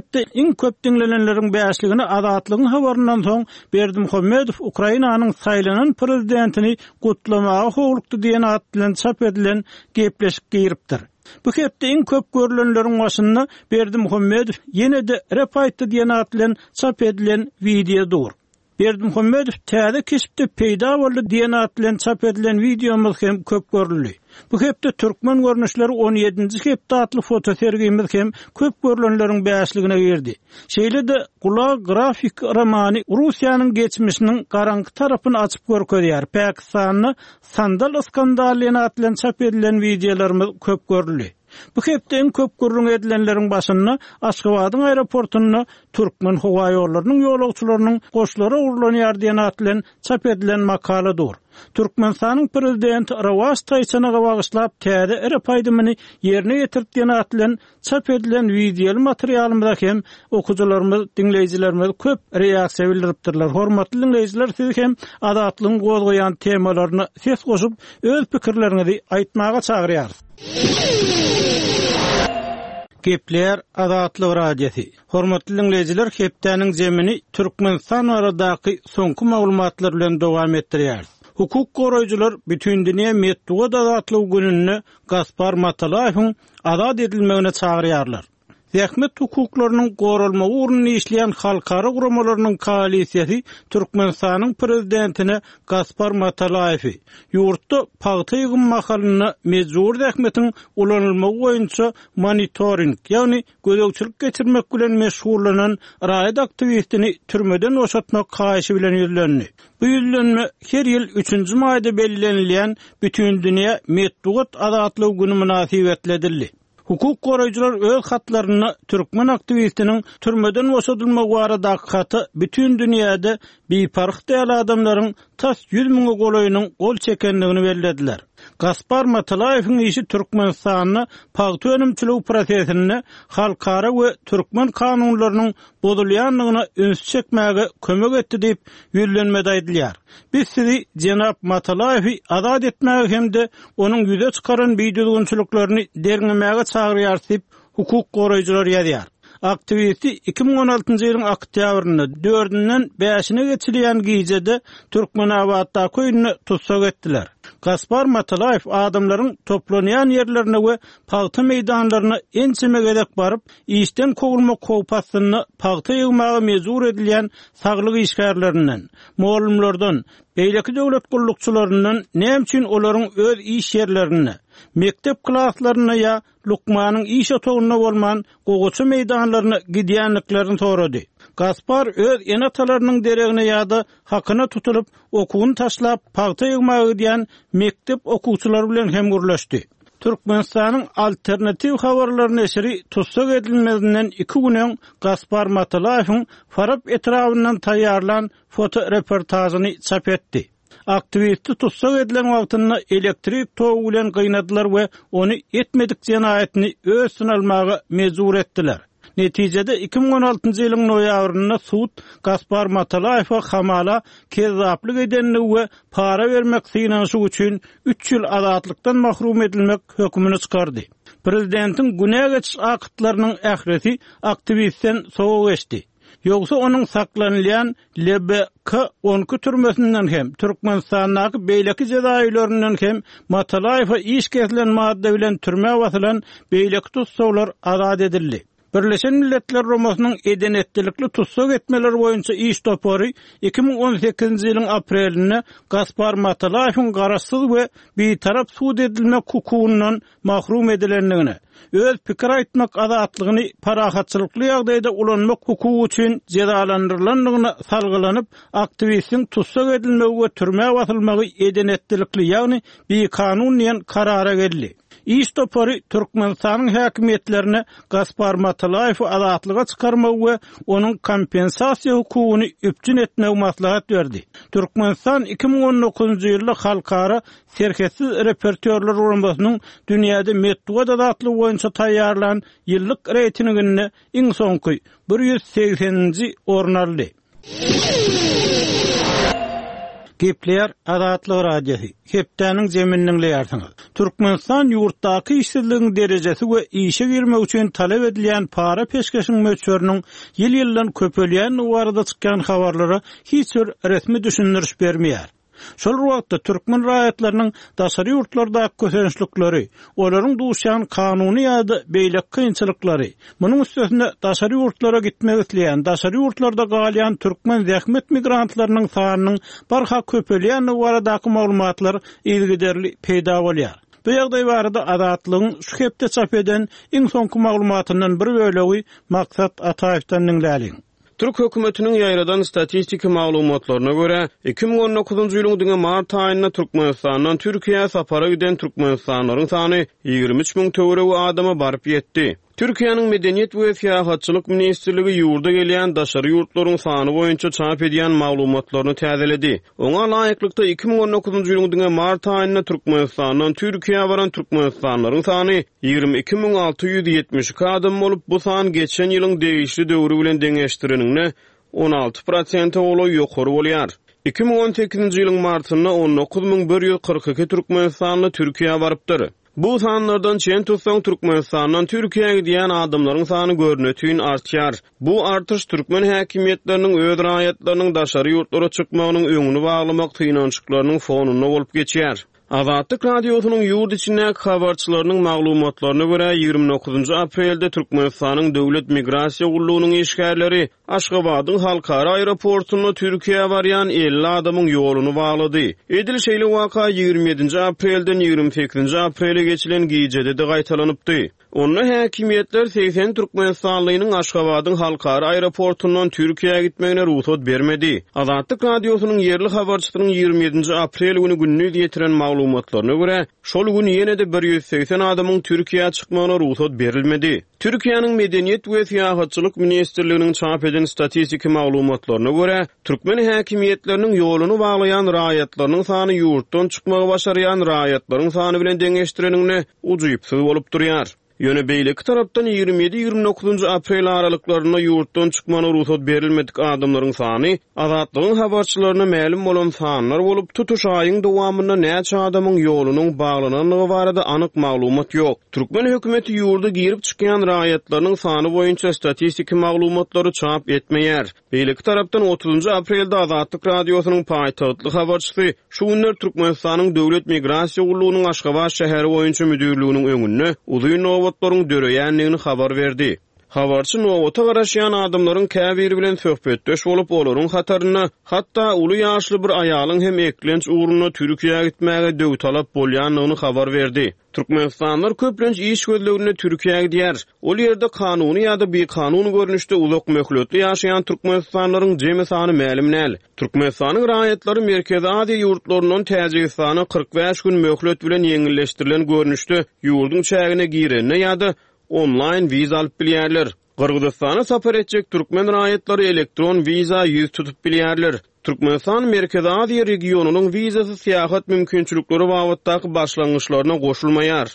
hepde iň köp dinlenenleriň bäşligini Azatlygyň habaryndan soň Berdimuhammedow Ukrainanyň saýlanan prezidentini gutlamagy howlukdy diýen at bilen çap edilen gepleşik giripdir. Bu hepde iň köp görülenleriň başynda Berdimuhammedow ýene-de rep aýtdy diýen at bilen çap edilen videodur. Berdimuhammedow täze kesipde peýda boldy diýen at bilen çap edilen videomyz hem köp görüldi. Bu hepde türkmen görnüşleri 17-nji hepde atly foto sergimiz hem köp görülenleriň bäşligine girdi. Şeýle de Gulag grafik romany Russiýanyň geçmişiniň garaňky tarapyny açyp görkezýär. Pakistanyň sandal skandalyna atlan çap edilen videolarymyz köp görüldi. Bu hepde en köp görülen edilenleriň başynda Aşgabatyň aeroportuny türkmen howa ýollarynyň ýolagçylarynyň goşlary urlanýar diýen atlan çap edilen makaladyr. Türkmenistanyň prezidenti Ravas Taýçanaga bagyşlap täze ere paýdymyny ýerine ýetirip diýen atlan çap edilen videoly materialymyzda hem okuwçylarymyz, dinleýijilerimiz köp reaksiýa bildiripdirler. Hormatly dinleýijiler, siz hem Azatlygyň gozgoýan temalaryny ses goşup öz pikirlerinizi aýtmaga çagyrýar. Gepler Azatlyk radiosi. Hormatly dinleýijiler, hepdeniň jemini Türkmenistan baradaky soňky maglumatlar bilen dowam etdirýär. Hukuk goraýjylar bütün dünýä Medeniýet azatlygy gününi Gaspar Matalaýewiň azad edilmegine çagyrýarlar. Zähmet hukuklarynyň goralmagy uruny işleýän halkara guramalarynyň koalisiýasy Türkmenistanyň prezidentine Gaspar Matalaýewi ýurtda paýta ýygyn mahalyny mejbur zähmetiň ulanylmagy boýunça monitoring, ýagny gözegçilik geçirmek bilen meşgulllanan raýat aktivistini türmeden boşatmak haýyşy bilen ýüzlendi. Bu ýüzlenme her ýyl 3-nji maýda belgilenilýän bütün dünýä Medeniýet azatlygy güni münasibetli edildi. Hukuk goraýjylar öz hatlaryny türkmen aktivistiniň türmeden boşadylmagy baradaky haty bütün dünýäde beýpark däl adamlaryň tas 100 000 golaýynyň gol çekendigini bellädiler. Gaspar Matalaýewiň işi Türkmenistanyň paýta önümçiligi prosesini halkara we türkmen kanunlarynyň bozulýanlygyna öňe çekmäge kömek etdi diýip ýüzlenmede aýdylýar. Biz sizi Jenap Matalaýewi azad etmäge hemde onuň ýüze çykaran beýdilgünçiliklaryny derňemäge çagyrýar diýip hukuk goraýjylar ýazýar. Aktivisti 2016-njy ýylyň oktýabrynda 4-den 5-ine geçirilýän gijede Türkmenabadda köýüne tutsak etdiler. Gaspar Matalaýew adamlaryň toplanýan ýerlerine we paýta meýdanlaryna ençeme gedek baryp, işden kowulmak howpasyny paýta ýygmagy mejbur edilýän saglyk işgärlerinden, muallimlerden, beýleki döwlet gullukçylaryndan näme olaryň öz iş ýerlerine, mektep klaslaryna ýa Lukmanyň iş otagyna bolman gogoçy meýdanlaryna gidýänliklerini sorady. Gaspar öz enatalarynyň deregine ýa-da hakyna tutulup okuwyny taşlap paýta ýygmagy diýen mektep okuwçylary bilen hem gürleşdi. Türkmenistanyň alternativ habarlar neşri tutsak edilmesinden 2 günden Gaspar Matalaýewiň Farab etrafyndan taýýarlan foto reportażyny çap etdi. Aktivisti tutsak edilen wagtynda elektrik togu bilen gıynadylar we onu etmedik jenaýetini öz sınalmagy mejbur etdiler. Netijede 2016-njy ýylyň noýabrynda sud Gaspar Matalaýewa hamala kezzaplyk edenligi we para bermek synaşy üçin 3 ýyl azatlykdan mahrum edilmek hökmüni çykardy. Prezidentiň günä geçiş akıtlarynyň ähresi aktivistden soňa geçdi. Yoksa onun saklanılan LBK-12 türmesinden hem Türkmenistan'daki beyleki cezaevlerinden hem Matalaýewa iş kesilen madde bilen türme basylan beyleki tutsaklar azad edildi. Birleşen Milletler Romasynyň edenetlikli tutsak etmeleri boýunça iş topory 2018-nji ýylyň aprelinde Gaspar Matalaýewiň garaşsyz we beýtarap sud edilmek hukukundan mahrum edilendigine, öz pikir aýtmak azatlygyny parahatçylykly ýagdaýda ulanmak hukuky üçin jezalandyrylanyna salgylanyp, aktivistiň tutsak edilmegi we türme basylmagy edenetlikli, ýagny bir kanun diýen karara geldi. İş topory Türkmenistanyň häkimetlerine Gaspar Matalaýewi azatlyga çykarmak we onuň kompensasiýa hukugyny üpjün etmek maslahat berdi. Türkmenistan 2019-njy ýylda halkara serketsiz repertuarlar ulanmasynyň dünýäde Medeniýet azatlygy boýunça taýýarlanan ýyllyk reytinginde iň soňky 180-nji orun aldy. Gepler Adatlyk radiosi. Hepdeniň jeminiň leýärsiňiz. Türkmenistan ýurtdaky işsizligiň derejesi we işe girmek üçin talep edilen para peşkeşiň möçberiniň ýyl-ýyldan köpelýän barada çykan habarlara hiç bir resmi düşündiriş bermeýär. Şol wagtda türkmen raýatlarynyň daşary ýurtlardaky kösençlikleri, olaryň duşan kanuny ýa-da beýlek kynçylyklary, munyň üstesinde daşary ýurtlara gitmek isleýän, daşary ýurtlarda galýan türkmen zähmet migrantlarynyň sanynyň barha köpelýän baradaky maglumatlar ilgiderli peýda bolýar. Bu ýagdaý barada Adatlygyň şu hepde çap eden iň soňky maglumatyndan bir bölegi Maksat Ataýevden dinläliň. Türk hökümetiniň ýaýradan statistika maglumatlaryna görä, 2019-njy ýylyň diňe mart aýyna Türkmenistandan Türkiýe sapara giden türkmenistanlaryň sany 23.000 töwerew adama baryp ýetdi. Türkiýanyň Medeniýet we Syýahatçylyk ministrligi ýurda gelýän daşary ýurtlaryň sany boýunça çap edýän maglumatlaryny täzeledi. Oňa laýyklykda 2019-njy ýylyň diňe mart aýyna Türkmenistandan Türkiýe baran türkmenistanlaryň sany 22.672 adam bolup, bu san geçen ýylyň degişli döwrü bilen deňeşdirilende 16% oly ýokary bolýar. 2018-nji ýylyň martyna 19.142 türkmenistanly Türkiýe barypdyr. Bu sanlardan çen tutsaň Türkmenistandan Türkiýe'ye giden adamlaryň sany görnetýän artýar. Bu artış türkmen häkimiýetleriniň öz raýatlarynyň daşary ýurtlara çykmagynyň öňüni baglamak tynançyklarynyň fonuna bolup geçýär. Azatlyk radiosynyň ýurt içindäki habarçylarynyň maglumatlaryna görä 29 aprelde Türkmenistanyň döwlet migrasiýa gullugynyň işgärleri Aşgabatyň halkara aeroportuna Türkiýe barýan 50 adamyň ýolunu baglady. Edil şeýle waka 27 aprelden 28 aprele geçilen gijede de gaýtalanypdy. Onu häkimiýetler 80 Türkmenistanlynyň Aşgabatyň halkara aeroportundan Türkiýe'ye gitmegine ruhsat bermedi. Azatlyk radiosynyň yerli habarçysynyň 27 aprel güni günnüz ýetiren maglumatlaryna görä, şol güni ýene-de 180 adamyň Türkiýe'ye çykmagyna ruhsat berilmedi. Türkiýanyň Medeniýet we Syýahatçylyk ministrliginiň çap eden statistika maglumatlaryna görä, türkmen häkimiýetleriniň ýolunu baglayan raýatlarynyň sany ýurtdan çykmagy başarýan raýatlaryň sany bilen deňeşdirenine ujypsyz bolup durýar. Ýöne beýleki tarapdan 27-29 aprel aralyklaryna ýurtdan çykmagyna ruhsat berilmedik adamlaryň sany Azatlygyň habarçylaryna ma'lum bolan sanlar bolup, tutuş aýyň dowamynda näçe adamyň ýolunyň baglananlygy barada anyk maglumat ýok. Türkmen hökümeti ýurda girip çykýan raýatlarynyň sany boýunça statistika maglumatlary çap etmeýär. Beýleki tarapdan 30 aprelde Azatlyk radiosynyň paýtagtlyk habarçysy şu günler Türkmenistanyň döwlet migrasiýa gullugynyň Aşgabat şäheri boýunça müdürliginiň öňünde uly nowatlaryň döreýänligini habar berdi. Habarçy nowata garaşýan adamlaryň käbiri bilen söhbetdeş bolup, olaryň hataryna, hatda uly ýaşly bir aýalyň hem eklenç uğruna Türkiýe'ye gitmäge döwtalap bolýanlygyny habar berdi. Türkmenistanlar köplenç iş gözlegine Türkiýe'ye gidýär. Ol ýerde kanuny ýa-da bekanun görnüşde uzak möhletli ýaşaýan türkmenistanlaryň jemi sany ma'lum näl. Türkmenistanyň raýatlary Merkezi Aziýa ýurtlarynyň Täjikistana 45 gün möhlet bilen ýeňilleşdirilen görnüşde ýurduň çägine girenine ýa-da online viza alyp bilýärler. Kırgızstana sapar etjek türkmen raýatlary elektron viza ýüz tutup bilýärler. Türkmenistan Merkezi Aziýa regionunyň vizasy syýahat mümkinçilikleri wagtdaky başlangyçlaryna goşulmaýar.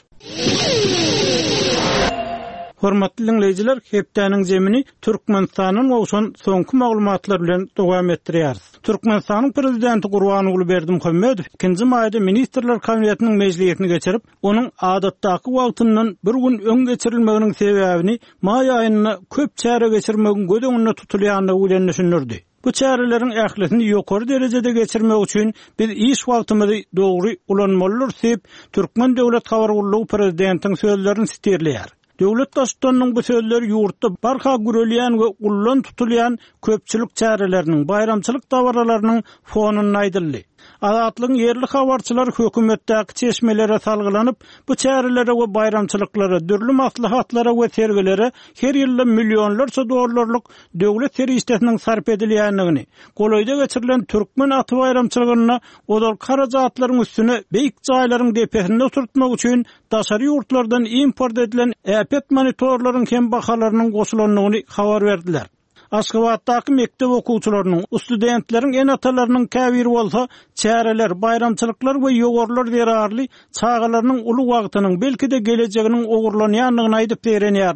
Hormatly dinleyijiler, hepdeniň jemini Türkmenistanyň owşan soňky maglumatlar bilen dowam etdirýär. Türkmenistanyň prezidenti Gurbanuly Berdimuhammedow 2-nji maýda ministrler kabinetiniň mejlisini geçirip, onuň adatdaky wagtyndan bir gün öň geçirilmeginiň sebäbini maý aýyna köp çäre geçirmegin gödeňinde tutulýanlygy bilen düşünürdi. Bu çäreleriň ählisini ýokary derejede geçirmek üçin biz iş wagtymyzy dogry ulanmalylar diýip Türkmen döwlet habar gullugy prezidentiň sözlerini siterleýär. Döwlet başçysynyň bu sözleri ýurtda barha gürelýän we ullan tutulýan köpçülik çäreleriniň, bayramçylyk dawaralarynyň fonuny aýdyldy. Azatlygyň yerli habarçylary hökümetdäki çeşmelere salgylanyp, bu çärelere we bayramçylyklara, dürli maslahatlara we sergelere her ýyly millionlarça dollarlyk döwlet serişdesiniň sarp edilýänligini, golaýda geçirilen türkmen aty bayramçylygyna odal karajatlaryň üstüne beýik jaýlaryň depesinde oturtmak üçin daşary ýurtlardan import edilen äpet monitorlaryň hem bahalarynyň goşulanlygyny habar berdiler. Aşgabatdaky mektep okuwçylarynyň, studentleriň en atalarynyň käbiri bolsa, çäreler, bayramçylyklar we ýogorlar derarly çağalarynyň uly wagtynyň belki de gelejeginiň ogurlanýanlygyny aýdyp berenýärler.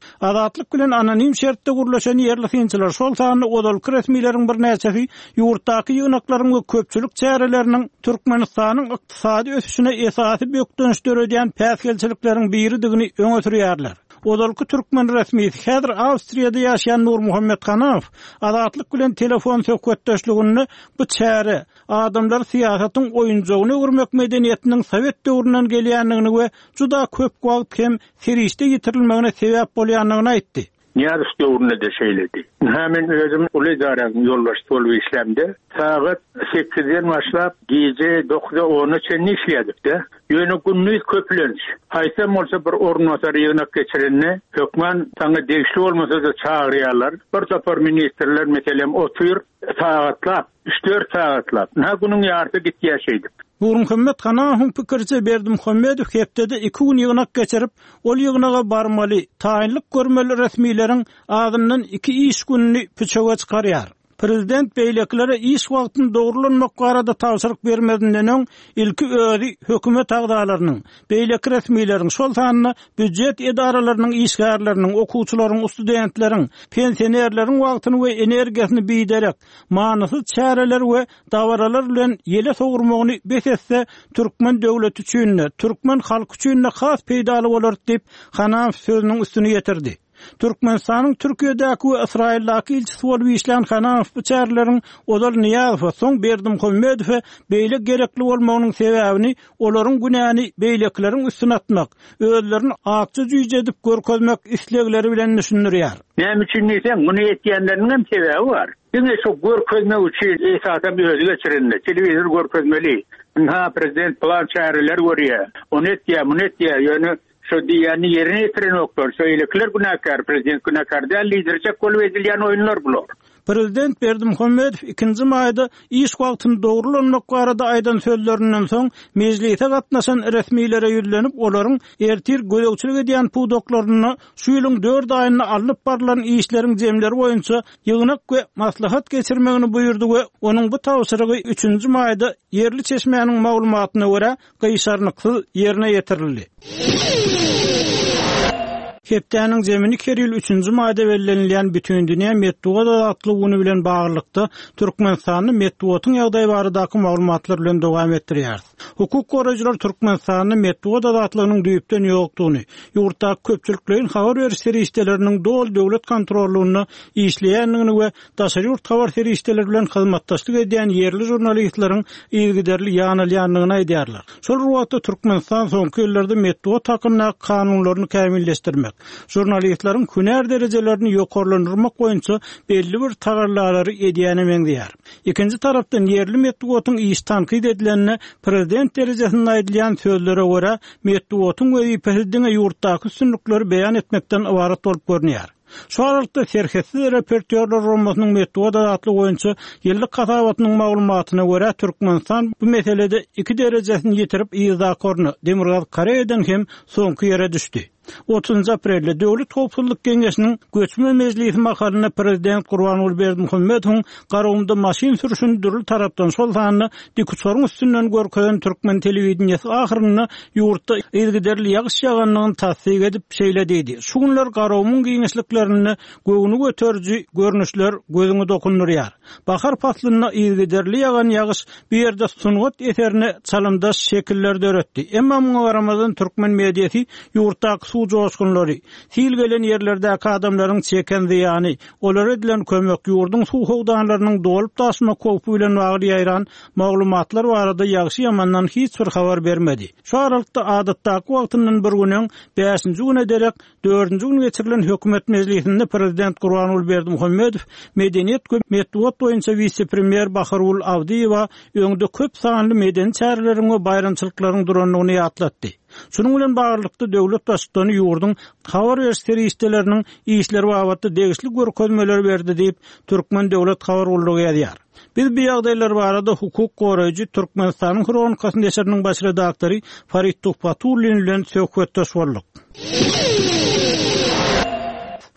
Azatlyk bilen anonim şertde gurlaşan yerli kynçylar şol sany odalky resmiýetiň bir näçesi ýurtdaky ýygnaklaryň we köpçülik çäreleriniň Türkmenistanyň ykdysady ösüşine esasy büýük dönüşler ödýän päsgelçilikleriň biridigini öňe sürýärler. Odalky Türkmen resmiýeti häzir Awstriýada ýaşaýan Nur Muhammed Hanow azatlyk bilen telefon söhbetdeşligini bu çäre adamlar siýasatyň oýunjagyny öwürmek medeniýetiniň Sowet döwründen gelýändigini we juda köp wagt hem serişde ýitirilmegine sebäp bolýanlygyny aýtdy. Niyaz döwründe de şeýledi. Hemen özüm uly daran ýolbaşy bolup işlemde. Saat 8-den başlap gece 9-a 10-a işledik de. Ýöne günlük köplenç. Haýsam bolsa bir ornatary ýygnak geçirenni hökmen taňa degişli bolmasa da çağırýarlar. Bir tapar ministrler meselem otur saatlap 3-4 saatlap. Ha günüň ýarty gitýäşeydik. Nur Muhammed Hanow pikirçe Berdimuhammedow hepdede 2 gün ýygnak geçirip, ol ýygnaga barmaly, taýinlik görmeli resmiýetlerin adymdan 2 iş günini püçege çykarýar. Prezident beýleklere iş wagtyny dogrulanmak barada tawsyryk bermedinden öň ilki özi hökümet agdalarynyň, beýlek resmiýetlerin şol sanyny büdjet edaralarynyň işgärleriniň, okuwçylaryň, studentleriň, pensionerleriň wagtyny we energiýasyny biýderek, manysyz çäreler we dawaralar bilen ýele sogurmagyny besetse Türkmen döwleti üçin, Türkmen halky üçin has peýdaly bolar diýip Hanow sözüniň üstüne ýetirdi. Türkmenistanyň Türkiýedäki we Israýildaky ilçisi bolup işleýän Hanow bu çäreleriň Odal Niýazow soň Berdimuhammedow beýle gerekli bolmagynyň sebäbini olaryň günäni beýlekleriň üstüne atmak, özlerini akça jüýje edip görkezmek islegleri bilen düşünýär. Näme üçin diýsem, bunu etýänleriň hem sebäbi bar. Diňe şu görkezmek üçin esasen bir özü geçirenler, telewizor görkezmeli. Ha prezident plan çäreler görýär. Onu etýär, ýöne şu diýäni ýerine ýetiren oklar, söýlekler günäkär, prezident günäkär diýen liderçe kol edilýän oýunlar bular. Prezident Berdimuhammedow 2-nji maýda iş wagtyny dogrulanmak barada aýdan sözlerinden soň mejlise gatnaşan resmiýetlere ýüzlenip olaryň ertir gödökçilik edýän pudoklaryny şu ýylyň 4 aýyna alyp baralan işleriň jemleri boýunça ýygnak we maslahat geçirmegini buýurdy we onuň bu tawsyrygy 3-nji maýda yerli çeşmeýäniň maglumatyna görä gyşarnyksyz ýerine ýetirildi. Hepdäniň zemini keril 3-nji maýda bellenilýän bütün dünýä Medeniýet adly güni bilen baglykda Türkmenistanyň Medeniýetiň ýagdaýy baradaky maglumatlar bilen dowam etdirýär. Hukuk goraýjylar Türkmenistanyň Medeniýet adlygynyň düýpden ýokdugyny, ýurtdaky köpçülikleriň habar beriş serişdeleriniň dol döwlet kontrollugyny işleýändigini we daşary ýurt habar serişdeleri bilen hyzmatdaşlyk edýän yerli jurnalistleriň ilgiderli ýanylýanlygyny aýdýarlar. Şol wagtda Türkmenistan soňky ýyllerde Medeniýet hakyna kanunlaryny kämilleşdirmek, jurnalistlerin küner derejelerini ýokarlandyrmak boýunça belli bir tagarlary edýäni meňdýär. Ikinji tarapdan yerli Medeniýetiň iş tankyd edilenine prezident derejesinde aýdylýan sözlere görä Medeniýetiň wezipesi ýurtdaky üstünlikleri beýan etmekden ibaret bolup görünýär. Şu aralykda serhessiz repertuarlar romasynyň Medeniýet adly boýunça ýyllyk kasabatynyň maglumatyna görä Türkmenistan bu meselede 2 derejesini ýetirip ýyzakorny Demirgaz Karaýdan hem soňky ýere düşdi. 30 aprelde Döwlet Howpsuzlyk Geňeşiniň Göçmen Mejlisi makalyna prezident Gurbanuly Berdimuhammedow garawynda maşyn sürüşini dürli tarapdan şol sanyny dikusoryň üstünden görkezen Türkmen telewizionyasy ahyrynda ýurtda ilgiderli ýagyş ýaganlygyny tasdik edip şeýledi. Şu günler garawmyň giňişliklerini göwüni göterji görnüşler gözüňe dokunurýar. Bahar faslyna ilgiderli ýagan ýagyş bir ýerde sungat eserini çalymdaş şekillerde öretdi. Emma muňa garamazdan Türkmen mediýasy ýurtdaky joşgunlary, sil gelen yerlerdäki adamlaryň çeken ziýany, olara edilen kömek ýurduň suw howdanlarynyň dolup taşma köpü bilen bagly ýaýran maglumatlar barada ýagşy ýamandan hiç bir habar bermedi. Şu aralykda adatdaky wagtyndan bir güniň 5-nji güne derek 4-nji gün geçirilen hökümet mejlisinde prezident Gurbanuly Berdimuhammedow medeniýet we Medeniýet boýunça vice-premier Baharul Avdiýewa öňde köp sanly medeni çäreleriň we bayramçylyklaryň duranlygyny ýatlatdy. Şunun bilen baglykda döwlet başçylygy ýurdun habar berişleri işleriniň işleri babatda degişli görkezmeler berdi diýip Türkmen döwlet habar uldugy ýazýar. Biz bu ýagdaýlar barada hukuk goraýjy Türkmenistanyň Kronikasy neşriniň baş redaktory Farid Tuhpatully bilen söhbetdeş bolduk.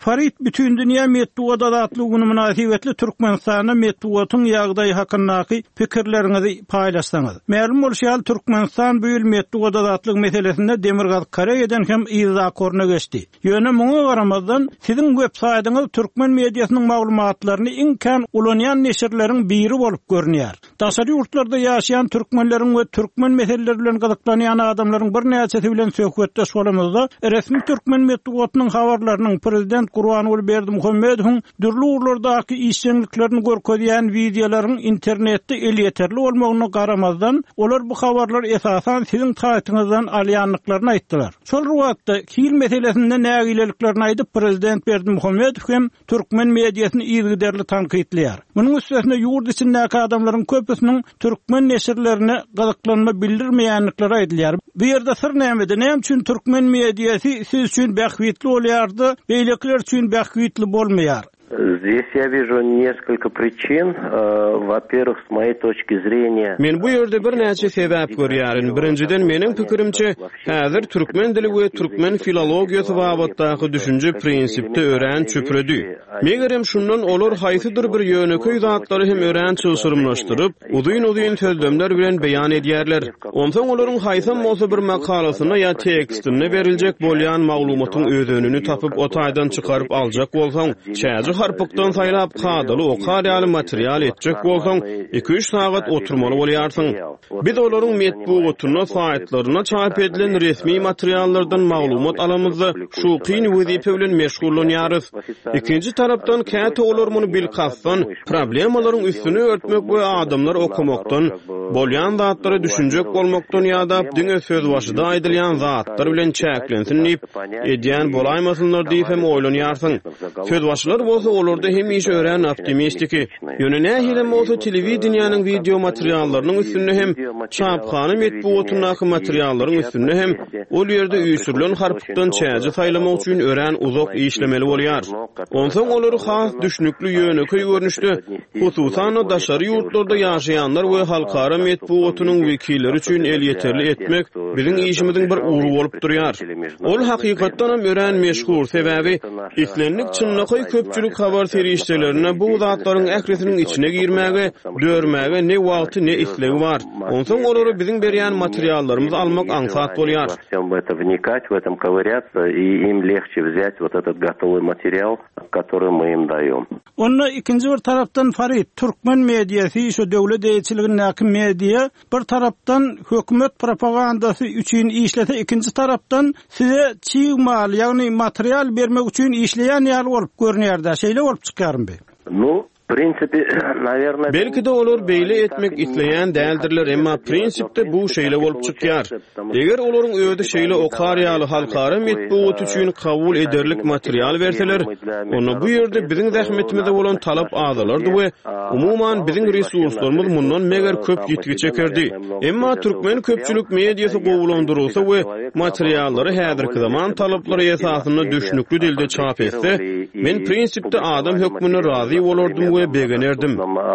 Farid bütün dünya metbuat adatlygyny münasibetli Türkmenistana metbuatyň ýagdaýy hakyndaky pikirleriňizi paýlaşsaňyz. Ma'lum bolýar Türkmenistan bu ýyl metbuat adatlyk meselesinde Demirgaz Karayeden hem ýyza koruna geçdi. Ýöne muňa garamazdan siziň websaýtyňyz türkmen mediasynyň maglumatlaryny iňkan ulanýan neşirleriň biri bolup görünýär. Daşary ýurtlarda ýaşaýan türkmenleriň we türkmen meseleleri bilen gyzyklanýan adamlaryň bir näçesi bilen söhbetdeş bolamyzda resmi türkmen metbuatynyň habarlarynyň prezident Gurbanuly Berdimuhammedowyň dürli urlardaky işçiliklerini görkezýän videolaryň internetde el ýeterli bolmagyna garamazdan olar bu habarlar esasan siziň taýtyňyzdan alýanlyklaryny aýtdylar. Şol wagtda kil meselesinde nägileliklerini aýdyp prezident Berdimuhammedow hem türkmen mediasyny ýygyderli tanqidleýär. Munyň üstüne ýurt içindäki adamlaryň köpüsiniň türkmen neşirlerine gyzyklanma bildirmeýänlikleri aýdylýar. Bu ýerde sır näme? Näme üçin türkmen mediasy siz üçin bähwitli bolýardy, beýlekler üçin bähwitli bolmaýar? Здесь я вижу несколько причин. Во-первых, с моей точки зрения... Men bu ýerde bir näçe sebäp görýärin. Birinciden meniň pikirimçe, häzir türkmen dili we türkmen filologiýasy babatdaky düşünje prinsipde ören çöpredi. Megerem şundan olar haýsydyr bir ýöneköý zatlary hem ören çylsyrmlaşdyryp, udyň sözlemler bilen beýan edýärler. Ondan olaryň haýsam bolsa bir makalasyna ýa tekstine beriljek bolýan maglumatyň özünü tapyp o taýdan çykaryp aljak bolsaň, çäzi harpykdan saýlap kadaly okar ýaly material etjek bolsaň 2-3 sagat oturmaly bolýarsyň. Biz olaryň metbuatyna, saýtlaryna çap edilen resmi materiallardan maglumat alamyzda şu kyn wezipe bilen meşgullanýarys. Ikinji tarapdan käte olar muny bilkasdan problemalaryň üstüne örtmek we adamlar okumakdan, bolýan zatlary düşünjek bolmakdan ýa-da diňe söz başyda aýdylýan zatlar bilen çäklensin diýip edýän bolaýmasynlar diýip hem oýlanýarsyň. Söz başylar bolsa olurda hem iş öğren optimistiki. Yönüne hilem olsa televizyonun video materiallarının üstünde hem çapxana metbuatynyň materiallarının üstünde hem ol ýerde üýsürilen harpykdan çäze saýlamak üçin öğren uzak işlemeli bolýar. Onsoň olary has düşnükli ýöneköý görnüşde hususan daşary ýurtlarda ýaşaýanlar we halkara metbuatynyň wekilleri üçin el ýeterli etmek biziň işimiziň bir uğru bolup durýar. Ol hakykatdan hem öğren meşhur sebäbi islenlik çynlygy köpçülik habar serişçilerine bu zatlaryň ähresiniň içine girmäge, dörmäge ne wagty ne islegi bar. Onsoň olary biziň berýän materiallarymyzy almak aňsat bolýar. Вникать в этом, ковыряться, и им легче взять вот этот готовый материал, который мы им даём. Onda ikinji bir tarapdan Farid, türkmen mediasy, şu döwlet eýçiligindäki media, bir tarapdan hökümet propagandasy üçin işlete, ikinji tarapdan size çyğmal, ýagny material bermek üçin işleýän ýaly bolup görünýär-de. Şeýle bolup çykarmy? Ну, в принципе, наверное... Belki de olur beýle etmek isleýän däldirler, emma prinsipde bu şeýle bolup çykýar. Eger olaryň öýde şeýle okar ýaly halkara metbuat üçin kabul ederlik material berseler, onu bu ýerde biziň zähmetimizde bolan talap azalardy we umuman biziň resurslarymyz mundan meger köp ýetgi çekerdi. Emma türkmen köpçülik mediasy gowulandyrylsa we materiallary häzirki zaman talaplary esasyna düşnükli dilde çap etse, men prinsipde adam hökmüne razy bolardym we begenerdim.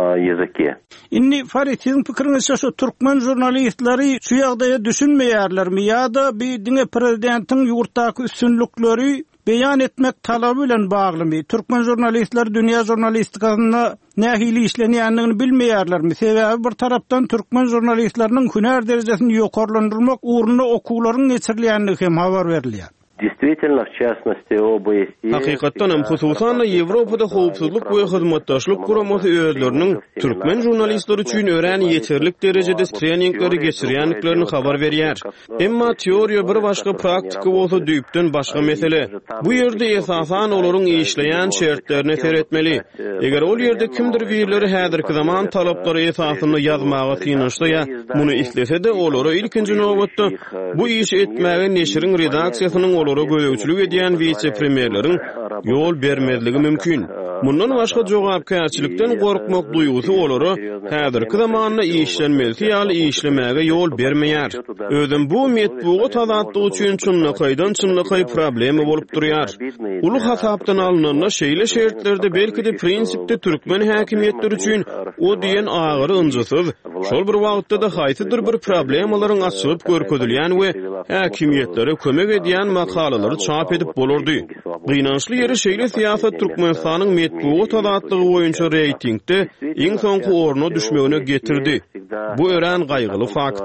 Inni Farid, siziň pikiriňizçe şu türkmen jurnalistleri şu ýagdaýa düşünmeýärlermi ýa-da bir diňe prezidentiň ýurtdaky üstünlükleri beýan etmek talaby bilen baglymy? Türkmen jurnalistler dünýä jurnalistikasyna nähili işlenýändigini bilmeýärlermi? Sebäbi bir tarapdan türkmen jurnalistleriniň hüner derejesini ýokarlandyrmak uğruna okuwlaryň geçirilýändigi hem habar berilýär. Действительно, в частности, ОБСЕ... Hakykatdan hem hususan Ýewropada howpsuzlyk we hyzmatdaşlyk guramasy özleriniň türkmen jurnalistleri üçin ören ýeterlik derejede treningleri geçirýänliklerini habar berýär. Emma teoriýa bir başga, praktiki bolsa düýpden başga mesele. Bu ýerde esasan olaryň işleýän şertlerini seretmeli. Eger ol ýerde kimdir birileri häzirki zaman talaplary esasyny ýazmaga synanyşsa ýa muny islese-de olary ilkinji nowatda bu iş etmäge neşiriň redaksiýasynyň olary göýçülük edýän vice-premierleriň ýol bermezligi mümkin. Mundan başga jogapkärçilikden gorkmak duýgusy olary häzirki zamanda işlenmeli ýaly işlemäge ýol bermeýär. Özüm bu metbugy tadatlygy üçin çynlykaydan problemi bolup durýar. Ulu hasapdan alynanda şeýle şertlerde belki-de prinsipde türkmen häkimiýetleri üçin o diýen agyry ynjysyz, şol bir wagtda da haýsydyr bir problemalaryň açylyp görkezilýän we häkimiýetlere kömek edýän makalary çap edip bolardy. Gynançly ýeri şeýle siýasat Türkmenistanyň metbugy tadatlygy boýunça reytingde iň soňky orna düşmegine getirdi. Bu ören gaýgyly fakt.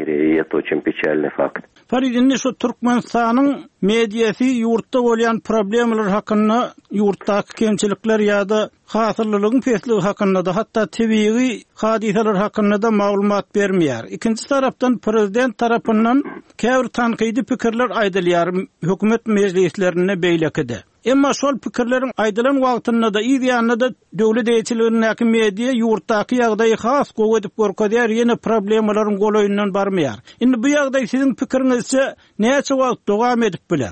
Faridinni şu Türkmenistanyň mediýasy ýurtda bolýan problemler hakynda, ýurtdaky kemçilikler ýa-da hasyrlygyň pesligi hakynda da hatda tebii hadiseler hakynda da maglumat bermeýär. Ikinji tarapdan prezident tarapyndan käbir tanqidi pikirler aýdylýar hökümet meclislerine beýlekide. Emma şol pikirleriň aýdylan wagtynda da ýa-da da döwlet eýçiliginiň media ýurtdaky ýagdaýy has gowy edip görkezýär, ýene problemlaryň golaýyndan barmaýar. Indi bu ýagdaý siziň pikiриňizçe näçe wagt dowam edip biler?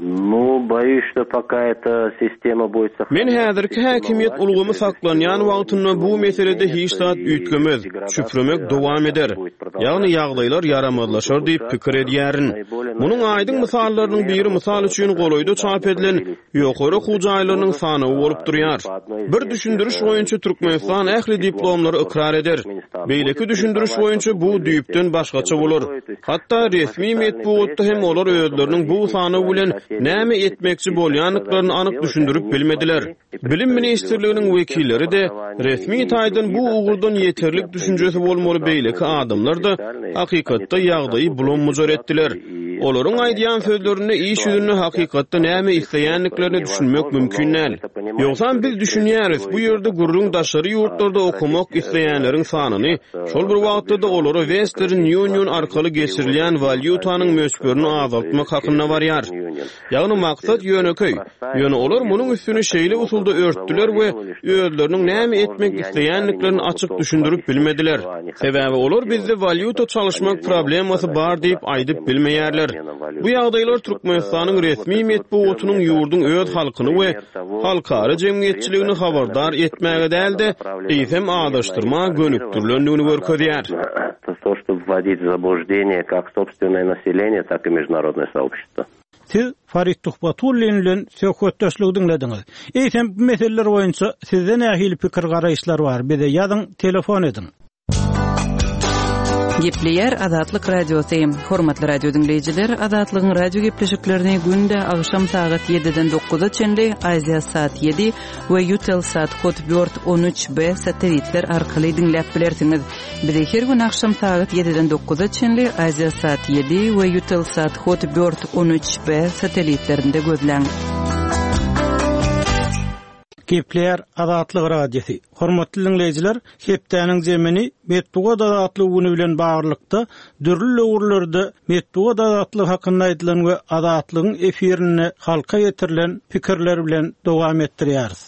Боюсь, что пока эта система будет Men häzirki häkimiýet ulgumy saklanýan wagtynda bu meselede hiç zat üýtgemez, şüpürmek dowam eder. Ýagny ýagdaýlar yaramazlaşar diýip pikir edýärin. Munyň aýdyň misallarynyň biri misal üçin golaýda çap edilen ýokary hujaýlarynyň sany bolup durýar. Bir düşündiriş boýunça Türkmenistan ähli diplomlary ikrar eder. Beýleki düşündiriş boýunça bu düýüpden başgaça bolar. Hatda resmi metbuatda hem olar özleriniň bu sany bilen näme etmekçi bolýanlyklaryny anyk düşündirip bilmediler. Bilim ministrliginiň wekilleri de resmi taýdan bu ugurdan ýeterlik düşünjesi bolmaly beýleki adamlar da hakykatda ýagdaýy bulanmajar etdiler. Olaryň aýdýan sözlerini iş ýüzünde hakykatda näme isleýänliklerini düşünmek mümkin näl. Ýogsa biz düşünýäris bu ýerde gurrun daşary ýurtlarda okumak isleýänleriň sanyny şol bir wagtda da olary Western Union arkaly geçirilýän valyutanyň möçberini azaltmak hakynda barýar. Ýagny maksat ýöneköy. Ýöne olar munyň üstüne şeýle usulda örtdiler we özleriniň näme etmek isleýänliklerini açyk düşündirip bilmediler. Sebäbi olar bizde valyuta çalyşmak problemasy bar diýip aýdyp bilmeýärler. Bu ýagdaýlar Türkmenistanyň resmi metbuatynyň ýurdun öz halkyny we halkary jemgyýetçiligini habardar etmäge däldi, eýsem adaşdyrma gönükdirlendigini görkezýär. То, что вводить в заблуждение как собственное население, так и международное сообщество. Siz Farid Tuhbatullin bilen söhbetdeşlik dinlediňiz. Eýsem bu meseleler boýunça sizden ähli pikir garaýşlar bar. Bize ýazyn, telefon edin. Gepleýär Azatlyk radiosi. Hormatly radio dinleýijiler, Azatlygyň radio gepleşiklerini günde agşam saat 7-den 9-a çenli Aziya saat 7 we Eutelsat kod 413B satelitler arkaly dinläp bilersiňiz. Bizi her gün agşam saat 7-den 9-a çenli Aziya saat 7 we Eutelsat kod 413B satelitlerinde gözläň. Gepleýär Azatlyk radiosi. Hormatly dinleýijiler, hepdäniň jemini metbuga azatlyk güni bilen baglykda dürli ugurlarda metbuga azatlyk hakynda aýdylan we azatlygyň efirini halka getirilen pikirler bilen dowam etdirýäris.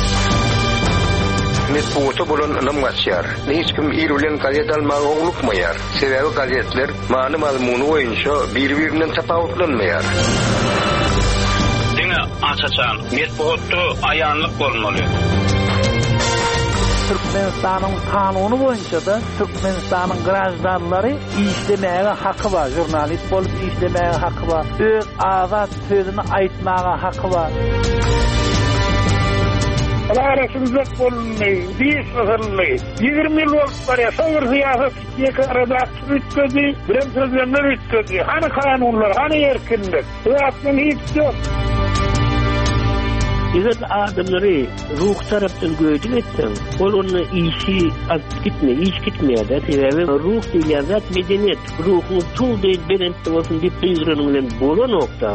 Metbuata bolan namgaçýar. Hiç kim ýerlen gazet almagy oňlukmaýar. Sebäbi gazetler many mazmuny boýunça bir-birinden tapawutlanmaýar. Açaçan, metbuatda aýanlyk bolmaly. Türkmenistanyň kanuny boýunça da Türkmenistanyň grajdanlary işlemäge haky bar, jurnalist bolup işlemäge haky bar, öz azat sözüni aýtmaga haky bar. Alarasızlık bolmaly, diýişmeli. 20 ýyl bolup barýar, şol siýasat ýekarada ütködi, bilen sözler ütködi. Hani kanunlar, hani erkinlik? Bu aslında hiç yok. Eger adamları ruh taraftan gördün etsen, onun işi gitmeyede. Sebebi ruh değil, zat medeniyet, ruhun tüm değil, berentli olsun bir peygiranın bola nokta.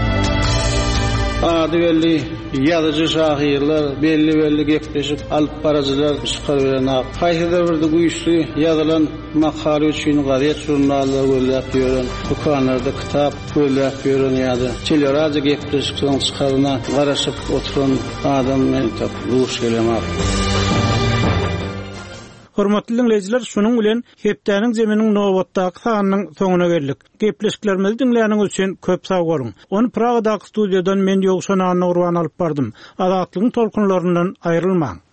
Ady belli ýazyjy şahyrlar, belli gepleşip alyp barajylar çykaryp, haýsyda birde güýçli ýazylan makale üçin gazet jurnallar görläp ýören, dukanlarda kitap görläp ýören ýa-da teleradio gepleşikden çykaryna garaşyp oturan adam men tap ruh gelemek. Hormatly dinleyijiler, şunuň bilen hepdäniň jeminiň nowatdaky sanynyň soňuna geldik. Gepleşiklerimizi dinleýäniňiz üçin köp sag bolun. Onu Pragadaky studiýadan men Ýogşan Urban alyp bardym. Azatlygyň tolkunlaryndan aýrylmaň.